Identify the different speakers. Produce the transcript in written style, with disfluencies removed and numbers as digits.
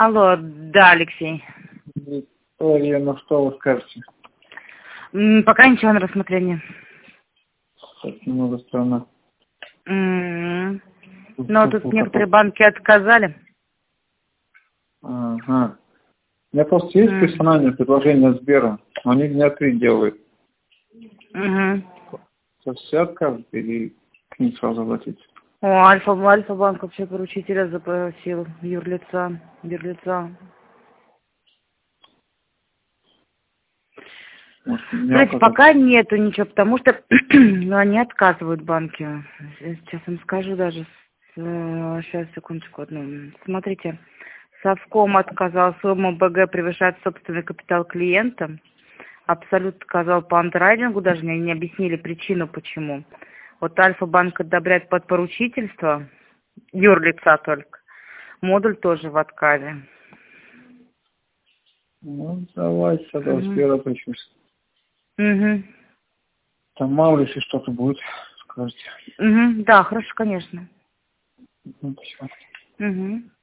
Speaker 1: Алло, да, Алексей.
Speaker 2: Виктория, ну что вы скажете?
Speaker 1: Пока ничего на рассмотрение.
Speaker 2: Так немного странно.
Speaker 1: Но тут некоторые банки отказали.
Speaker 2: Ага. У меня просто есть персональное предложение от Сбера, но они меня три делают. То все откажут или к ним сразу обратиться?
Speaker 1: О, Альфа-банк вообще поручителя запросил юрлица.
Speaker 2: Может,
Speaker 1: Знаете, пока нету ничего, потому что ну, они отказывают банки. Сейчас вам скажу даже. Сейчас, секундочку одну. Смотрите. Совком отказал, сумма БГ превышает собственный капитал клиента. Абсолют отказал по андеррайтингу, даже не объяснили причину, почему. Вот Альфа-банк одобряет подпоручительство, юрлица только. Модуль тоже в отказе.
Speaker 2: Ну, давайте тогда Сбера обращусь. Там мало ли, если что-то будет, скажете.
Speaker 1: Да, хорошо, конечно.
Speaker 2: Спасибо.